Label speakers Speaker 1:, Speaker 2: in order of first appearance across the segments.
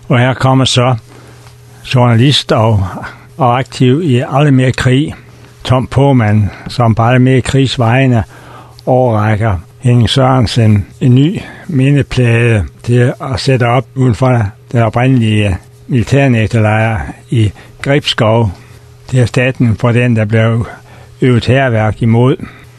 Speaker 1: Og her kommer så journalist og aktiv i Aldrig Mere Krig, Tom Paamann, som på Aldrig Mere Krigs vegne overrækker Henning Sørensen en ny mindeplade til at sætte op uden for den oprindelige militærnægterlejr i Gribskov. Det er erstatning for den, der blev øvet hærværk imod.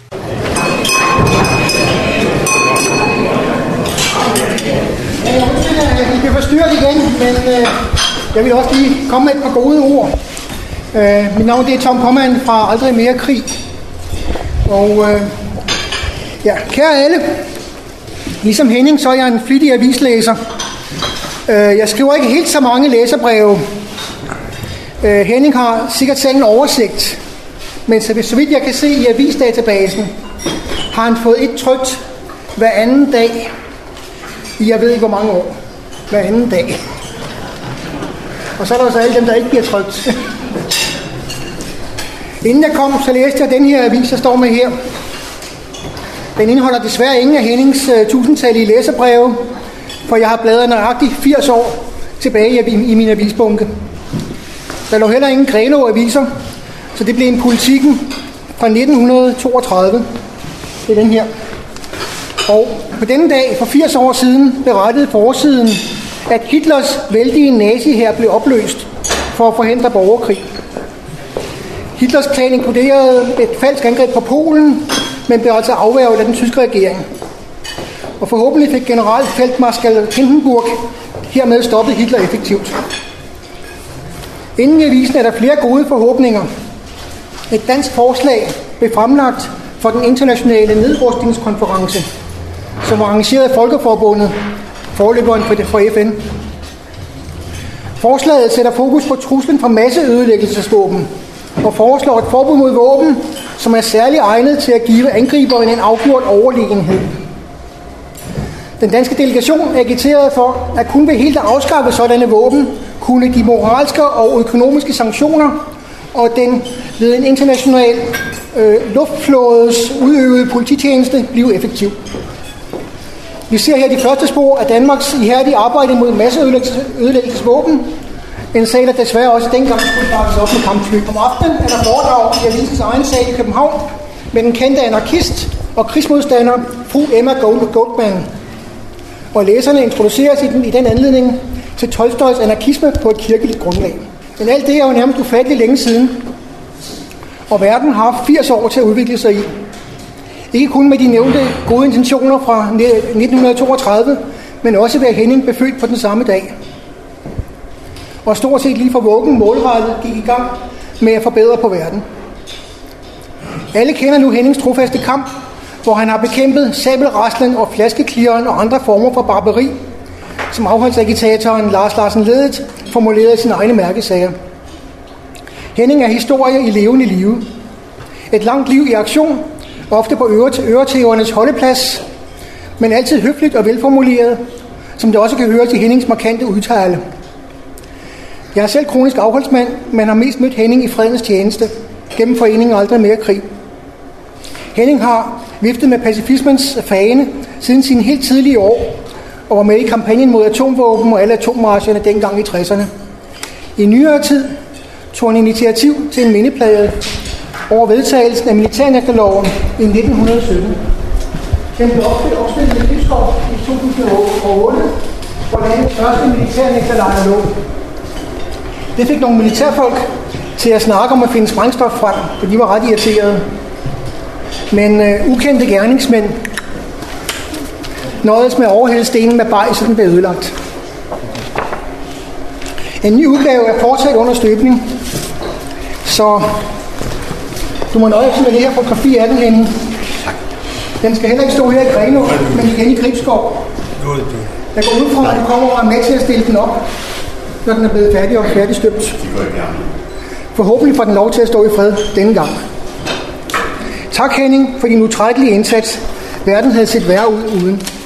Speaker 2: I bliver forstyrret igen, men jeg vil også lige komme med et par gode ord. Mit navn det er Tom Paamann fra Aldrig Mere Krig. Og kære alle, ligesom Henning, så er jeg en flittig avislæser. Jeg skriver ikke helt så mange læserbreve. Henning har sikkert selv en oversigt, men så vidt jeg kan se i avisdatabasen, har han fået et trykt hver anden dag i jeg ved ikke hvor mange år. Hver anden dag. Og så er der så alle dem, der ikke bliver trykt. Inden jeg kom, så læste jeg den her avis, der står med her. Den indeholder desværre ingen af Hennings tusindtallige læserbreve, for jeg har bladret nøjagtigt 80 år tilbage i min avisbunke. Der lå heller ingen Grenaa-aviser, så det blev en Politiken fra 1932. Det er den her. Og på denne dag for 80 år siden berettede forsiden, at Hitlers vældige nazihær blev opløst for at forhindre borgerkrig. Hitlers plan inkluderede et falsk angreb på Polen, men blev altså afværget af den tyske regering. Og forhåbentlig fik generalfeltmarskal Hindenburg hermed stoppet Hitler effektivt. Inden i avisen er der flere gode forhåbninger. Et dansk forslag blev fremlagt for den internationale nedrustningskonference, som var arrangeret af Folkeforbundet, forløberen for FN. Forslaget sætter fokus på truslen fra masseødelæggelsesvåben og foreslår et forbud mod våben, som er særligt egnet til at give angriberen en afgjort overlegenhed. Den danske delegation agiterede for, at kun ved helt at afskaffe sådanne våben, kunne de moralske og økonomiske sanktioner og den ved en international luftflådes udøvede polititjeneste blive effektiv. Vi ser her de første spor af Danmarks ihærdige arbejde mod masseødelæggelsesvåben. En sag, der desværre også dengang skulle startes op med kampfly. Om aftenen er der foredrag i avisens egen sag i København med den kendte anarkist og krigsmodstander fru Emma Goldman. Og læserne introduceres i den anledning til Tolstojs anarkisme på et kirkeligt grundlag. Men alt det er jo nærmest ufatteligt længe siden, og verden har haft 80 år til at udvikle sig i. Ikke kun med de nævnte gode intentioner fra 1932, men også ved at Henning blev født på den samme dag. Og stort set lige fra vuggen målrettet gik i gang med at forbedre på verden. Alle kender nu Hennings trofaste kamp, hvor han har bekæmpet sabelraslen og flaskeklirren og andre former for barbari, som afholdsagitatoren Lars Larsen Ledet formulerede sine egne mærkesager. Henning er historie i levende live. Et langt liv i aktion, ofte på øretævernes holdeplads, men altid høfligt og velformuleret, som det også kan høres i Hennings markante udtale. Jeg er selv kronisk afholdsmand, men har mest mødt Henning i fredens tjeneste, gennem foreningen Aldrig Mere Krig. Henning har viftet med pacifismens fane siden sine helt tidlige år, og var med i kampagnen mod atomvåben og alle atommarcherne dengang i 60'erne. I nyere tid tog han initiativ til en mindeplade over vedtagelsen af militærnægterloven i 1917. Den blev opstillet i Gribskov i 2008, hvor landets første militærnægterlejr lå. Det fik nogle militærfolk til at snakke om at finde sprængstof frem, for de var ret irriterede. Men ukendte gerningsmænd nøjedes med at overhælde stenen med baj, så den blev ødelagt. En ny udgave er fortsat under støbning, så du må nøjes med det her fotografi af den, Henning. Den skal heller ikke stå her i Grenaa, men igen i Gribskov. Jeg går ud fra, at du kommer og er med til at stille den op, når den er blevet færdig og færdigstøbt. Forhåbentlig får den lov til at stå i fred denne gang. Tak, Henning, for din utrættelige indsats. Verden havde set værre ud uden.